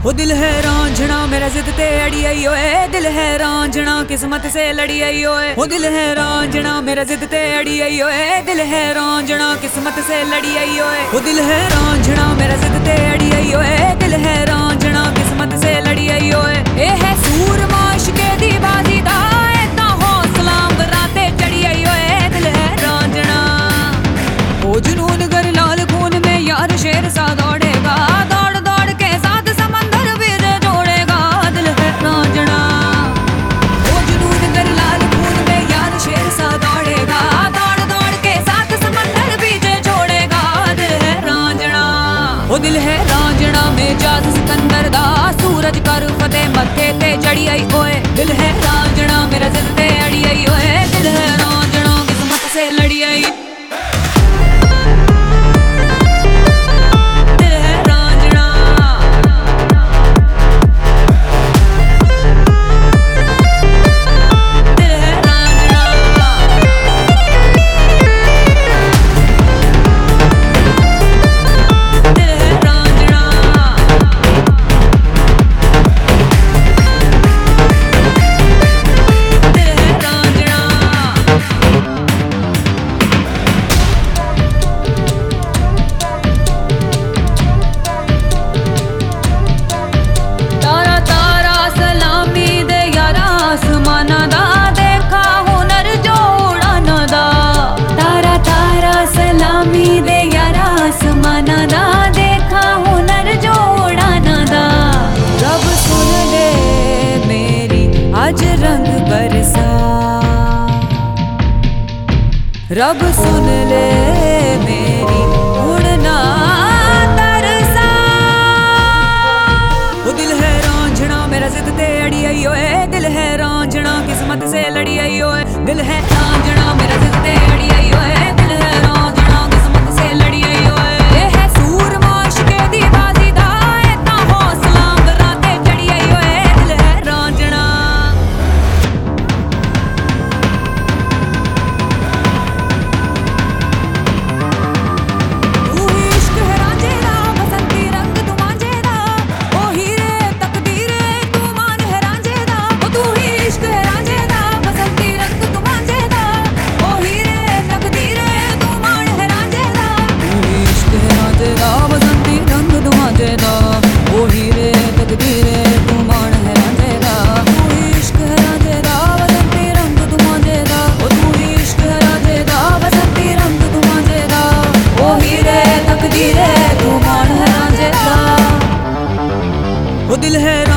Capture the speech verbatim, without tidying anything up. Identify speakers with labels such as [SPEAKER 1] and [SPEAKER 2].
[SPEAKER 1] वो दिल है रांझना मेरा जिद ते अड़ी आई ओए, दिल है रांझना किस्मत से लड़ी आई ओए। वो दिल है रांझना मेरा जिद ते अड़ी आई ओए, दिल है रांझना किस्मत से लड़ी आई ओए। वो दिल है रांझना मेरा जिद ते अड़ी आई ओए, दिल है रांझना किस्मत से लड़ी आई ओए। ए है सूरमा इश्के दी बाजी दा इतना हौसला बराते चढ़ी आई ओए, दिल है रांझना। ओ जुनून गर लाल खून में यार शेर सा दौड़ेगा, दौड़ दौड़ के साथ समंदर भी जोड़ेगा, दिल है रांझना। ओ जुनून गर लाल खून में यार शेर सा दौड़ेगा, दौड़ दौड़ के साथ समंदर भी जोड़ेगा, दिल है रांझना। ओ दिल है रांझना में जाज सिकंदर दा सूरज कर फतेह मत्थे ते चढ़ी आई ओए, दिल है रांझना मेरा जिद ते अड़ी आई ओए, दिल है रांझना किस्मत से लड़ी आई। आज रंग बरसा रब सुन ले मेरी उड़ना तरसा। वो दिल है रांझना मेरा जिद ते अड़ी आई ओए, दिल है रांझना किस्मत से लड़ी आई ओए। दिल है रांझना मेरा जिद ते अड़ी आई ओए, दिल है रांझना किस्मत से लड़ी आई ओए। ये है सूरमा इश्के दी बाजी दा इतना हौसला बराते चढ़ी आई ओए, दिल है रांझना। वो दिल है